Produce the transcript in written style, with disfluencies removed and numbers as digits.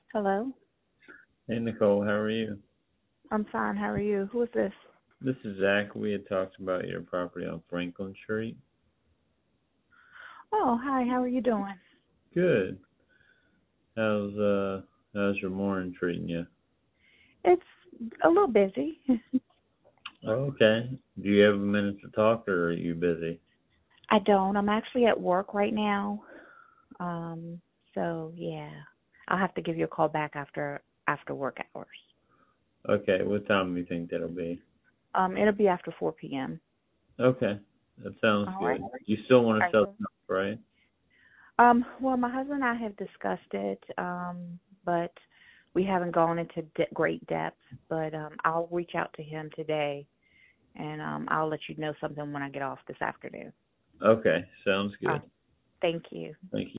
Hello. Hey Nicole, how are you? I'm fine. How are you? Who is this? This is Zach. We had talked about your property on Franklin Street. Oh, hi. How are you doing? Good. How's how's your morning treating you? It's a little busy. Oh, okay. Do you have a minute to talk or are you busy? I don't. I'm actually at work right now. Um, so yeah, I'll have to give you a call back after work hours. Okay, what time do you think that'll be? It'll be after 4 p.m. Okay. That sounds All right. good. You still want to Are sell you? the house, right? Well, my husband and I have discussed it, but we haven't gone into great depth. But I'll reach out to him today, and I'll let you know something when I get off this afternoon. Okay, sounds Uh, good. thank you. Thank you.